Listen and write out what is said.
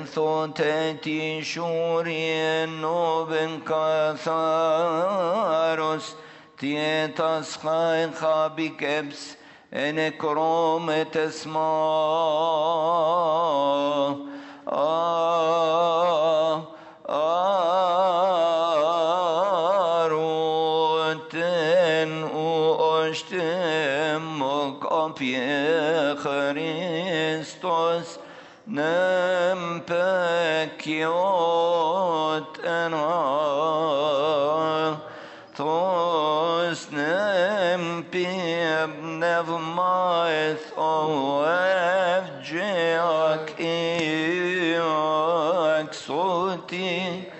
ثوتتي شوري نوبن كاثاروس تيتاس خاين خابي كبس انكروم تسمع آروتن واشتم مقابي خريستوس نمبكيوت انا توس نمبيب نفمايث او افجيك اياك صوتي